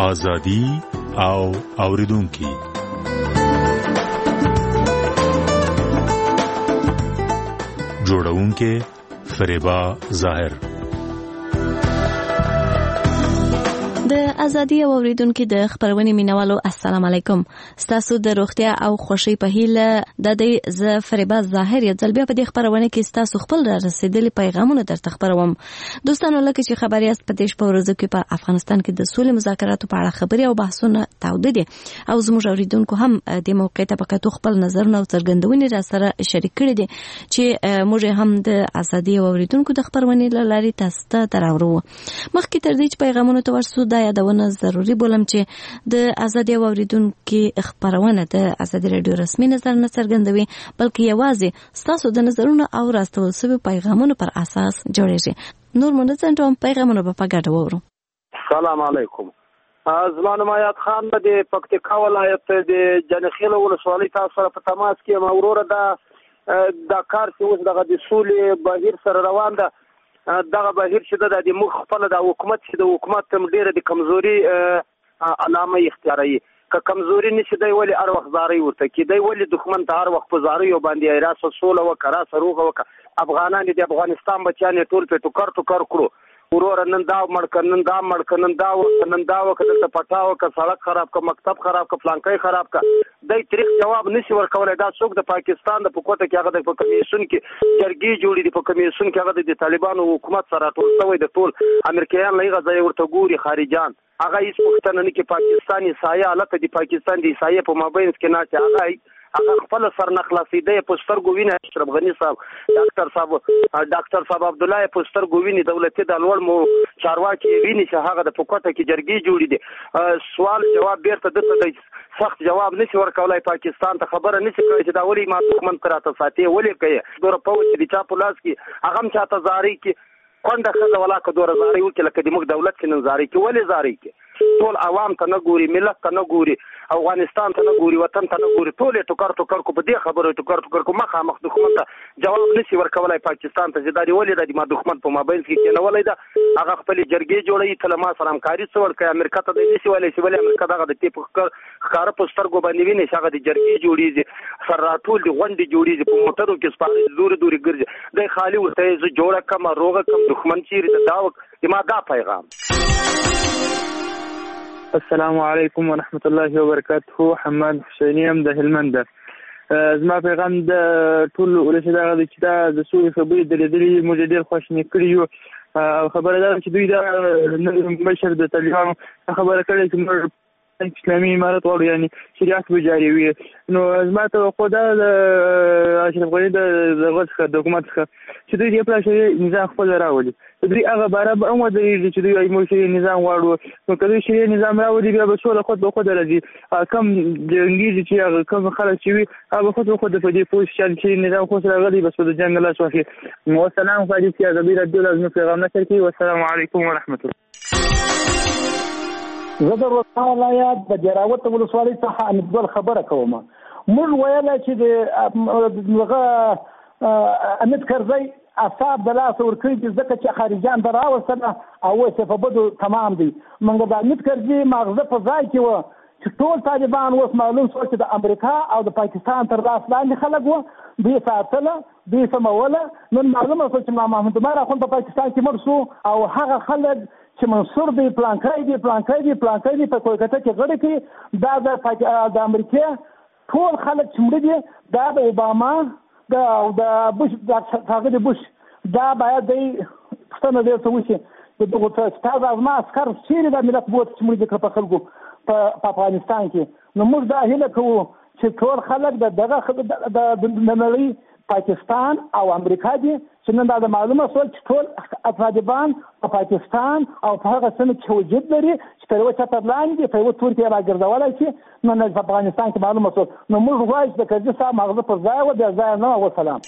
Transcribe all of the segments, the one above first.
ازادي او اوریدونکي. جوړونکي فریبا ظاهر. د ازادي او اوریدونکو د خبرونې مینوالو السلام علیکم. ستاسو د روغتیا او خوشي په هیله د دې ز فریبا ظاهر یو ځل بیا په دې خبرونه کې ستاسو خپل را رسیدلي پیغامونه درته خبروم. دوستانو لکه چې خبري است په دیش په ورځو کې په افغانستان کې د سولې مذاکراتو په اړه خبري او بحثونه تاوده دي او زموږ اوریدونکو هم د موقع ته په کتو خپل نظرونه او څرګندونې را سره شریک کړي دي چې موږ هم د ازادي او اوریدونکو د خبرونې لاري تاسو ته دراوړو. مخکې تر دې چې پیغامونه ته ورسو دا یادونه ضروري بولم چې د ازادي او اوریدونکو خبرونه د ازادي رادیو رسمي نظر نه څرګندوي بلکې یوازې ستاسو د نظرونو او راستول شوی پیغامونو پر اساس جوړیږي. نور منځنټوم پیغامونه په ګډه وورو. السلام علیکم. زما نوم آیات خان د پکتیکا ولایت د جنخیل ولسوالۍ تاسو سره په تماس کې یم. وروره دا کار چې اوس دغه د سولې بهیر سره روان ده، دغه بهیر چې د موږ خپل د حکومت چې د حکومت ډیره د کمزوري علامه اختیاروي. که کمزوري نشي دی ولې هر وخت زارۍ ورته کی دی ولې دښمن ته هر وخت په زاریو باندې راسه سوله وکړه راسه روغه وکړه. افغانان د افغانستان بچیان ټول په ټوکر ټوکر کړو. وروره نن دا مړ نن دا مړ نن دا نن دا وکړه ته پټاو که سړک خراب که مکتب خراب که فلانکۍ خراب که دی تاریخ جواب نشي ورکولای. دا څوک د پاکستان د پکوته کې هغه د کمیسیون کې جرګې جوړې دي، په کمیسیون کې هغه د طالبانو حکومت سره ټول شوی د ټول امریکایان لږه ځای ورته ګوري خارجان. هغه هیڅ پښتنه نه کې پاکستاني سایه حالت د پاکستان د سایه په مابین کې نه چې هغه خپل سر نه خلاصېده په سترګو ویني. اشرف غنی صاحب ډاکټر صاحب عبد الله په سترګو ویني. دولتي د لوړ مو چارواکي ویني چې هغه د پکوته کې جرګې جوړې دي. سوال جواب بیرته دته سخت جواب نشي ورکولای. پاکستان ته خبره نشي کوي چې دا ولې ما دښمن کراته ساتي ولې کوي دوره پوه چې چا په لاس کې هغه هم چاته زاري کې کونډه خزه ولا که دوره زاري وکړي لکه د موږ دولت کې نن زاري کې ولې زاري کې ټول عوام ته نه ګوري، ملت ته نه ګوري، افغانستان ته نه ګوري، وطن ته نه ګوري. ټول ټوکر ټوکر کو په دې خبرو ټوکر ټوکر کو مخامخ دښمن ته جواب نشي ورکولای. پاکستان ته زیاتې ولې د ما دښمن په موبایل کې کېنولای دا هغه خپل جرګې جوړي تل ما سره همکاري څور کوي. امریکا ته د نشي ولې چې ولې امریکا دغه د ټیپ ښکار په سترګو باندې ویني چې هغه د جرګې جوړیږي سر راټول دي غونډې جوړیږي په موټرو کې سپاري دوري دوري ګرځي. د خالی ورته ز جوړه کم روغه کم دښمن چیرې د داوک ما دا پیغام. السلام علیکم ورحمت الله وبرکاته. حماد حسینی هم د هلمند. زما پیغام د ټول ولسی دا چې دا د سولې خبرې د لیدلې موږ ډېر خوشنه کړی یو. خبره ده چې دوی دا مشر د طالبانو خبره کړې چې موږ اسلامي امارت غواړو یعنی شریعت به جاري وي. نو زما توقع ده د اشرف غني د حکومت څخه چې دوی په شریعت نظام خپل راولي. دوی هغه باره به هم ودرېږي چې دوی موږ شریعت نظام غواړو. نو که دوی شریعت نظام راولي بیا به سوله خود به خود راځي. کم جنګیږي چې هغه کم خلک چې وي هغه خود به خود په دې پوه شي چې شریعت نظام خو سره راغلی بس په د جنګ لاس واخلي. والسلام علیکم یا ازادي رادیو لازمي پیغام نشر کوي. والسلام علیکم ورحمت الله. زه د روغتیا ولایت د جراوت ولسوالۍ څخه امیدوار خبره کوم. موږ ویله چې د امید کرزی اصحاب د لاس ورکړي چې ځکه چې خارجیان به راوستله او اوس یې په بدو تمام دی. موږ د امید کرزي ماغزه په ځای کې وه چې ټول طالبان اوس معلوم شو چې د امریکا او د پاکستان تر لاس لاندې خلک وه. دوی ساتله دوی سموله. نن معلومه شوه چې محمد عمر اخوند په پاکستان کې مړ شو او هغه خلک چې منصور دی پلانکای دی په کولکته کې غړي کې دا د امریکا ټول خلک چې مړه دي دا د اوباما د بوش د بوش دا باید دی پښتنه دې څه وشي د دغه تاسو ازما عسكر چیرې د ملت بوت چې مړه دي په خلکو په افغانستان کې. نو موږ دا هیله کوو چې ټول خلک د نړۍ پاکستان او امریکا دي چې نن دا معلومه شول چې ټول طالبان په پاکستان او په هغه سیمه کې وجود لري چې په یوه چتر لاندې په یوه تور کې راګرځولی شي. نو په افغانستان کې معلومه شول. نو موږ غواړو چې د کرزي صاحب مغزه پر ځای و بیا ځای نه. وسلام.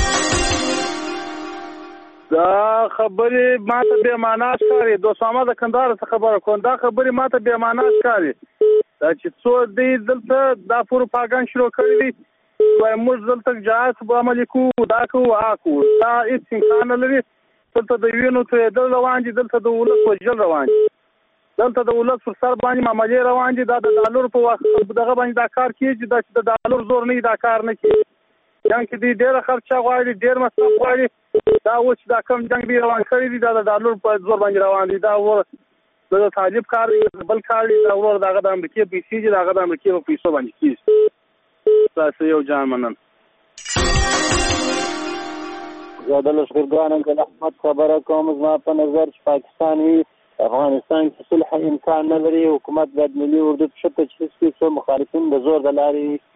دا خبرې ماته بې معنا ښکاري. دوسامه د کندهار څخه خبره کوم. دا خبرې ماته بې معنا ښکاري. دا چې څو دی دلته دا پروپاګاندا شروع کړی دی وای موږ دلته جهاد به عملي کوو دا کوو هغه کوو. دا هېڅ امکان نه لري. دلته د وینو تویېدل روان دي، دلته د ولس وژل روان دي. دلته د ولس پر سر باندې معاملې روان دي. دا د ډالر په واسطه دغه باندې دا کار کیږي، دا چې د ډالر زور نه دا کار نه کیږي. جنګ کې دی ډېره خرچه غواړي، ډېر مصرف غواړي. دا اوس دا کم جنګ دی روان کړی دی، دا د ډالر په زور باندې روان دي. دا د طالب کار دی، بل کار دی. دا ورور دغه د امریکې پیسې دي، دغه د امریکې په پیسو باندې کیږي. تاسو یو جان منن. زه د لښکرګاه انکل احمد خبره کوم. زما په نظر چې پاکستان وي افغانستان کې صلح امکان نه لري. حکومت باید ملي اردو په شته چې څه مخالفین د زور د لارې.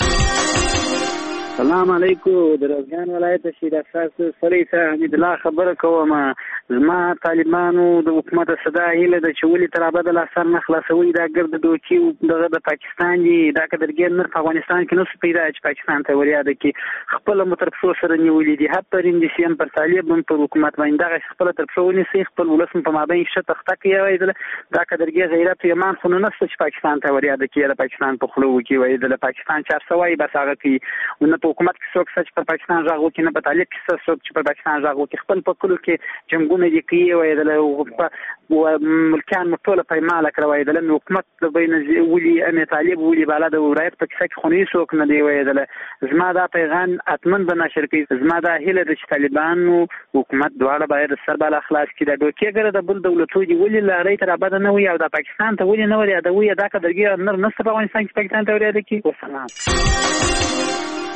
سلام علیکم. د روزګان ولایت شهید افسر سړی صاحب حمید الله خبره کوم. زما طالبانو د حکومت صدا هیله د چولې تر ابد لا سر نه خلاصوي. دا ګرد دوچی دغه د پاکستان دی، دا کډرګر نر په افغانستان کې نو پیدا چې پاکستان ته وریاده کې خپل مترفسو سره نیولې دي. حتی رین دي سیم پر طالب هم پر حکومت باندې دغه خپل ترفسو نسی خپل ولسم په مابین شته تخته کې وایي. دا کډرګر غیرت یمان خو نه نست چې پاکستان ته وریاده کې د پاکستان په خلو کې وایي. د پاکستان 400 بس هغه کې په حکومت کې څوک چې په پاکستان راغو کې نه په طالب کې څوک چې په پاکستان راغو کې خپل په کلو کې جنگونه دي کوي وایي. د ملکان ټول په مال کړوي. د حکومت د بین ولي ام طالب ولي بالا د ولایت په کې خوني څوک نه دی وایي. زما دا پیغام اتمن د نشر کې زما دا هیله د طالبانو حکومت دواړه باید سر بالا خلاص کړي. د دوکېګر د بل دولتو دی ولي لارې تر ابد نه وي او د پاکستان ته ولي نه وي دا وي. دا کډرګي نر نست په افغانستان کې پاکستان ته ورته کی. والسلام.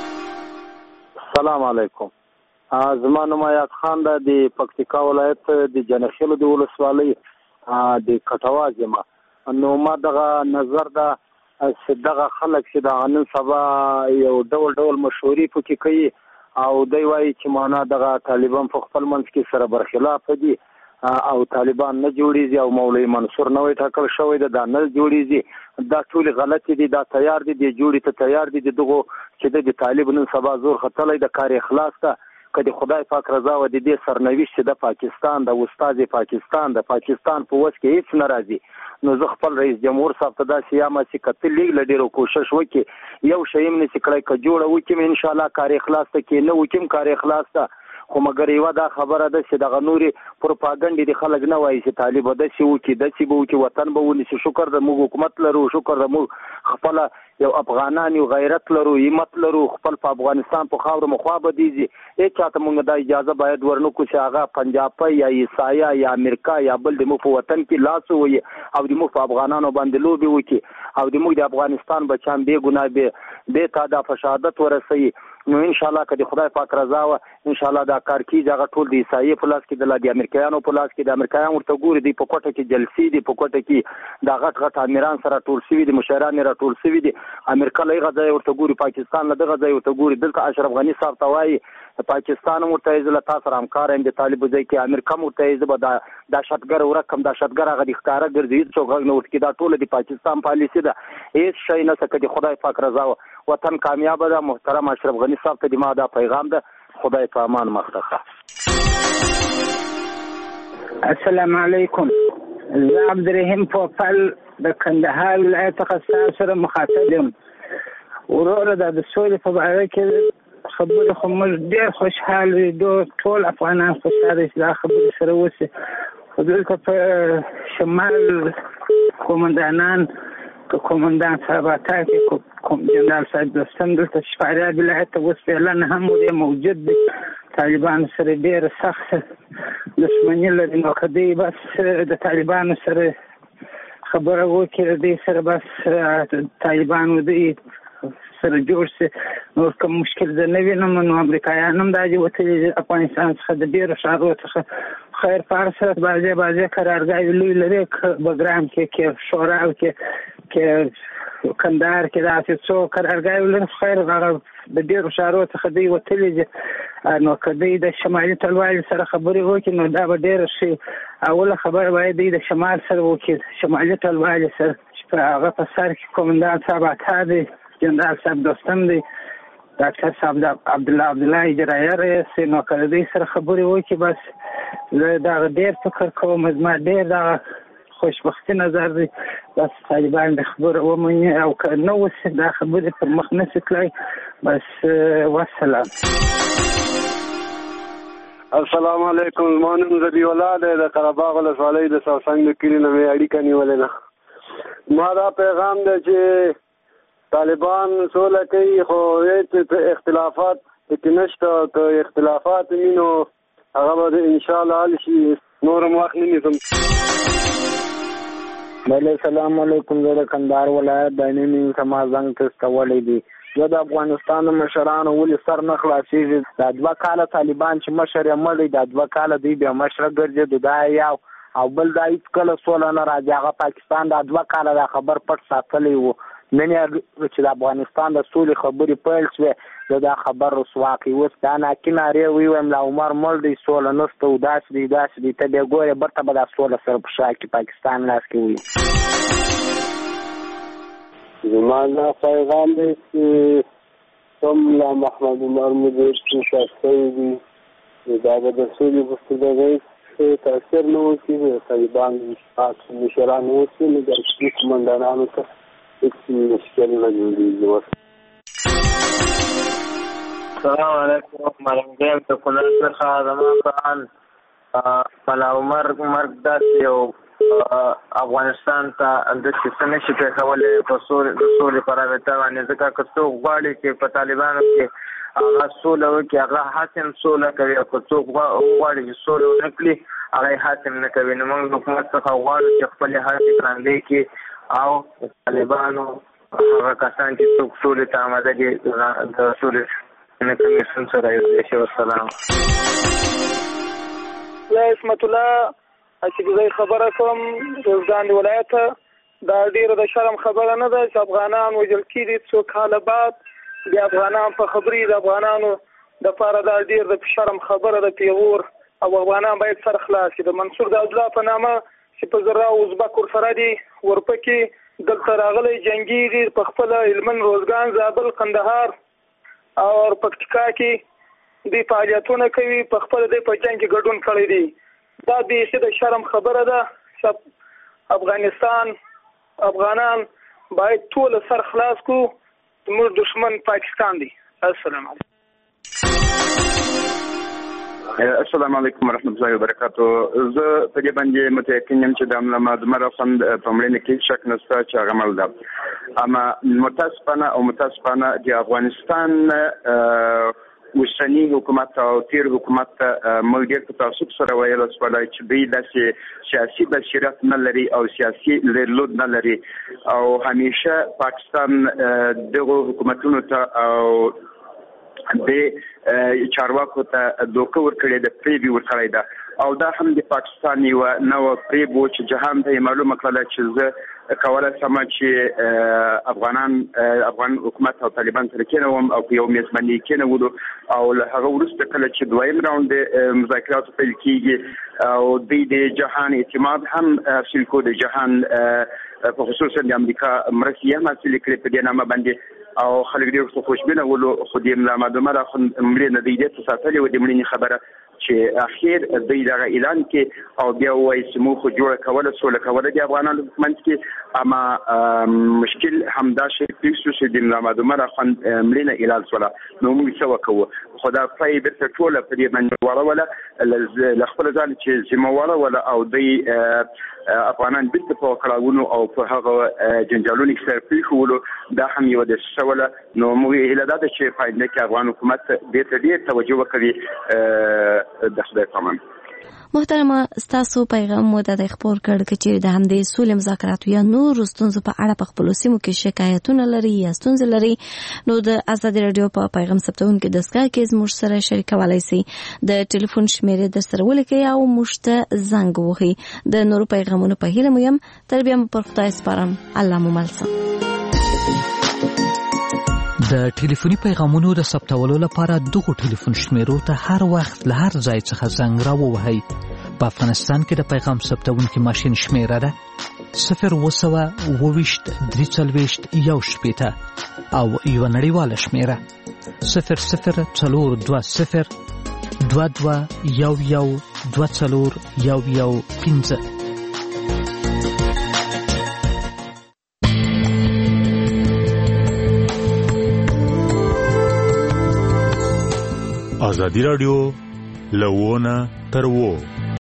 السلام علیکم. زما نوم یاد خان د پکتیکا ولایت د جنخیل د ولسوالۍ د کټواز یم. نو ما دغه نظر دا دغه خلک چې د نن سبا یو ډول مشورې پکې کوي او دوی وایي چې معنا دغه طالبان په خپل منځ کې سره برخلاف دي او طالبان نه جوړیږي او مولوی منصور نه وي ټاکل شوی دا نه جوړیږي. دا ټول غلط دي. دا تیار دي د جوړی ته تیار دي دغه چې د طالب نن سبا زور خطلې د کار اخلاص ته کدي خدای پاک رضا و دې سرنوشت د پاکستان د استاد پاکستان په وس کې هیڅ ناراضي. نو زه خپل رئیس جمهور صاحب ته دا سیامه چې کتل لډیرو کوشش وکي یو شی من چې کړای ک جوړه وکم ان شاء الله کار اخلاص ته کې نه وکم کار اخلاص ته. خو مګر یو دا خبره ده چې د غنوري پروپاګاندا د خلک نه وایي چې طالب د سی وکي د سی بو کې وطن به ونی شکر د موږ حکومت لرو، شکر د موږ خپل یو افغانان یو غیرت لرو، همت لرو، خپل په افغانستان په خاور مخابه دیږي. هیڅ چاته موږ د اجازه باید ورنو کو چې هغه پنجاب یا عیسایا یا امریکا یا بل د مو په وطن کې لاس وي او د مو په افغانانو باندې لوبي وکي او د موږ د افغانستان بچان به ګناه به تا د فشادت ورسي. نو ان شاء الله کدي خدای پاک رضا و ان شاء الله دا کار کیږي. هغه ټول د عیسائی په لاس کې د لادي امریکایانو په لاس کې د امریکایانو ورته ګوري دی په کوټه کې جلسې دي په کوټه کې دا غټ امیران سره ټول سوي دي مشران را ټول سوي دي. امریکا لای غځي ورته ګوري، پاکستان له دغه ځای ورته ګوري. دلته اشرف غنی صاحب توای پاکستان مرتضی له تاسو سره همکار هم د طالب ځای کې امریکا مرتضی به دا شتګر ورکم دا شتګر هغه د ښکارا ګرځي څو غږ نو کې دا ټول د پاکستان پالیسی ده. هیڅ شي نه سکه د خدای پاک رضا وطن کامیاب ده. محترم اشرف غنی صاحب ته د ما دا پیغام ده. خدای په امان مخته. السلام علیکم. زه عبدالرحیم پوپل د کندهار ولایت څخه سره مخاطب یم. ورور د سولې په اړه کې خبره خو موږ ډېر خوشحال یو ټول افغانان خوشاله چې دا خبره سره وشي. خو دلته په شمال قومندانان قومندان صاحب اتاکي جنرال صاحب دوستم دلته شفاریا ولایت ته اوس اعلان هم موجود دي. طالبان سره ډېر سخت دښمني لري. نو که دوی بس د طالبانو سره خبره وکړي دوی سره بس طالبانو دوی سره جوړ شي نو کوم مشکل ده نه وینم. نو امریکایان هم دا دي وتلي افغانستان څخه د ډېرو ښارونو څخه خیر پارسرت بعضې قرارګاهي لوی لري بګرام کې شوراو کې کندهار کې داسې څو قرارګاهي لري خیر هغه د ډېرو ښارونو څخه دوی وتلي دي. نو که دوی د شمالي ټلوالې سره خبرې وکړي نو دا به ډېره ښه. اوله خبره باید دوی د شمال سره وکړي شمالي ټلوالې سره چې په هغه په سر کې قومندان صاحب عطا دی، جنرال صاحب دوستم دی، ډاکټر صاحب عبدالله اجرایه رئیس. نو که د دوی سره خبرې وکړي بس زه دغه ډېر فکر کوم زما ډېر دغه خوشبختي نظر دی بس طالبان د خبره ومني او که نه وسي دا خبرې پر مخ نشي تللی بس. والسلام. السلام علیکم. زما نوم ذبیح الله دی، د قرهباغ ولسوالۍ د ساسنګ د کلي نه مې اړیکه نیولې ده. ما دا پیغام دی چې طالبان سوله کوي خو هېڅ اختلافات پکې نشته. که اختلافات وي نو هغه به انشاءالله حل شي. نور هم وخت نه نیسم. بله السلام علیکم. زه د کندهار ولایت د نیم سما زنګ ته استولی دی. زه د افغانستان د مشرانو ولې سر نه خلاصېږي. دا 2 کاله طالبان چې مشر یې مړ دی، دا 2 کاله دوی بیا مشره ګرځېدو. دا یو او بل دا هېڅکله سوله نه راځي. هغه پاکستان دا 2 کاله دا خبر پټ ساتلی و. نن چې د افغانستان د سولې خبرې پیل شوې، زه دا خبر رسوا کړي. اوس دا ناکي نارې ووایم لا عمر مړ دی، سوله نشته او داسې دی داسې دی. ته بیا ګورې برته به دا سوله سره په شا کې پاکستان لاس کې وي. زما دا پیغام دی چې کوم لا محمد عمر مدیر چې شخصي دي دا به د سولې گفتگوی تاثیر نه وکړي. د طالبان مشران اوسي نو د عسکري قمندانانو ته هېڅ مشکل نه جوړېږي. السلام علیکم. ملنګیم ته کونړ څخه زما قرآن ملا عمر مرګ داسې یو افغانستان ته داسې څه نشي پېښولی په سولې په رابطه باندې، ځکه که څوک غواړي چې په طالبانو کې هغه سوله وکړي هغه حاکم سوله کوي، او که څوک غواړي چې سوله ونه کړي هغه یې حاکم نه کوي. نو موږ حکومت څخه غواړو چې خپلې هڅې ګړندۍ کړي او طالبانو هغه کسان چې څوک سولې ته آماده دي د سولې کمیشن سره یوځای شي. والسلام. عصمت الله چې زه خبره کوم روزګان ولایت. دا ډیره د شرم خبره نه ده چې افغانان وژل کېدي 2 کاله بعد د افغانان په خبرې د افغانانو دپاره دا ډیر د شرم خبره ده. پیغور او افغانان باید سر خلاص کړي. د منصور د عبدالله په نامه چې په زراو ازبک ورسره دي ورپکې دلته راغلی جنګي دي په خپل هلمند، روزګان، زابل، قندهار او پکتیکا کې دوی فعالیتونه کوي. په خپل دوی په جنګ کې ګډون کړی دی. دا بیخي د شرم خبره ده. افغانان باید ټول سر خلاص کو. زموږ دشمن پاکستان دی. السلام علیکم. السلام علیکم ورحمۃ اللہ وبرکاتہ. زه په دې باندې متأکد یم چې د محمد عمر خوند په مړینه کې شک نشته چې هغه عمل ده. اما متاسفانه د افغانستان اوسنی حکومت او تیر حکومت موږ ډېر په تعصب سره ویل سوالای چې دوی داسې سیاسي بصیرت نه لري او سیاسي لیدلود نه لري او همیشه پاکستان دغه حکومتونو ته او د چارواکو ته دوکه ورکړې ده، پریبي ورکړې ده. او دا هم د پاکستان یو نوې پریب و چې جهان ته معلومه کړله چې زه کولای شم چې افغان حکومت او طالبان سره کېنوم او په یو میزباني کېنولو او له هغه وروسته کله چې دویم راوند مذاکرات پیل کېږي او دوی د جهان اعتماد هم حاصل کړو، د جهان په خصوصا د امریکا مرستې هم حاصل کړې په دې نامه باندې او خلک ډېر خوشبینه ولو. خو د محمد عمر مړینه د دې ساتلې و د مړینې خبره چې اخیر دوی دغه اعلان کې او بیا وایي چې موږ خو جوړه کوله سوله کوله د افغانانو منځ کې. اما مشکل همدا شی پیښ شو چې د محمد عمر مړینه اعلان شوله. نو موږ څه وکړو؟ خدا پای بیرته ټوله په دې باندې واړوله له خپل ځان چې ذمه واړوله او دوی افغانان بیرته په کړاوونو او په هغه جنجالونو کې سره پېښولو. دا هم یو د سوله. نو موږ هیله ده چې پاینده کې افغان حکومت دې ته ډېر توجه وکړي. د خدای پامان. محترمه، ستاسو پیغام مو د خبر کړ چې د همدې سولې مذاکراتو یا نور ستونزو په اړه په خپل سیمو کې شکایتونه لري یا ستونزې لري، نو د ازادي رادیو په پیغام ثبتونکو دستګاه کې زموږ سره شریکولای شي. د ټلیفون شمیرې د سره ولیکئ او موږ ته زنګ ووهئ. د نورو پیغامونو په هیله مو یم. تر بیا مو پر خدای سپارم. الله مو ملسم. د ټلیفوني پیغامونو د ثبتولو لپاره دغه ټلیفون شمیرو ته هر وخت له هر ځای څخه زنګ راووهئ. په افغانستان کې د پیغام ثبتونکي ماشین شمیره ده 0202341 او یو نړیواله شمیره 002022112415. آزادی رادیو لونه تر و